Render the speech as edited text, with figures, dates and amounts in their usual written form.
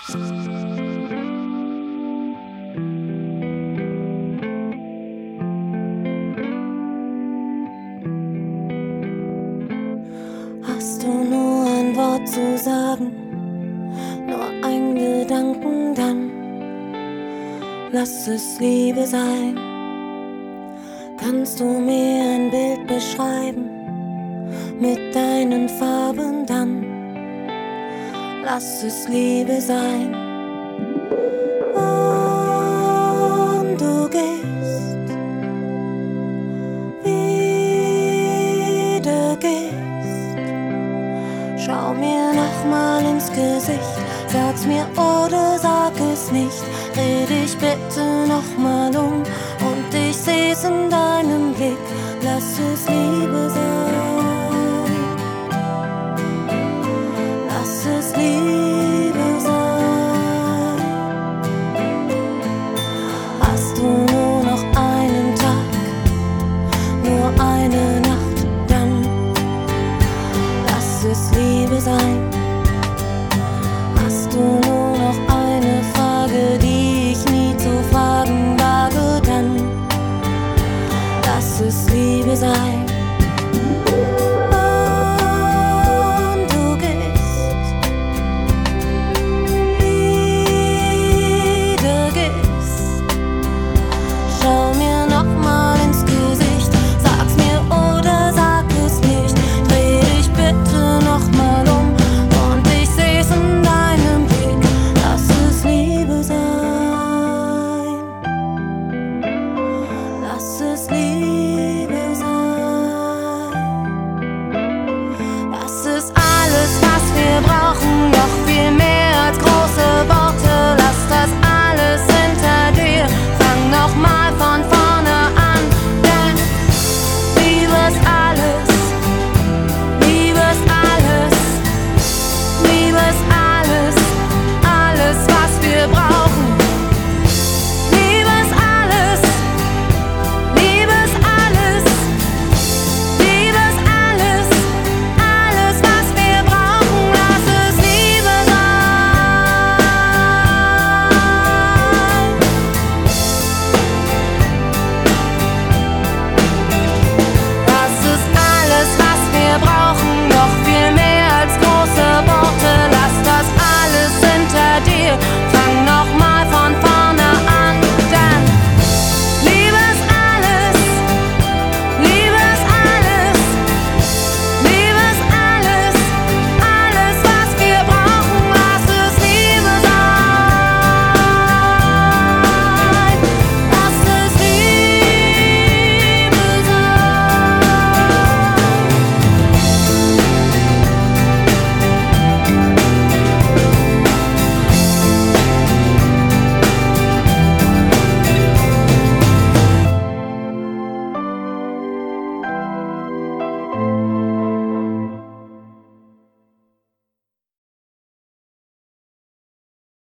Hast du nur ein Wort zu sagen, nur ein Gedanken, dann lass es Liebe sein. Kannst du mir ein Bild beschreiben mit deinen Farben, dann lass es Liebe sein. Und du gehst, wieder gehst. Schau mir nochmal ins Gesicht, sag's mir oder sag es nicht. Dreh dich bitte nochmal um und ich seh's in deinem Blick. Lass es Liebe sein. Lass es Liebe sein. Hast du nur noch einen Tag, nur eine Nacht, dann lass es Liebe sein.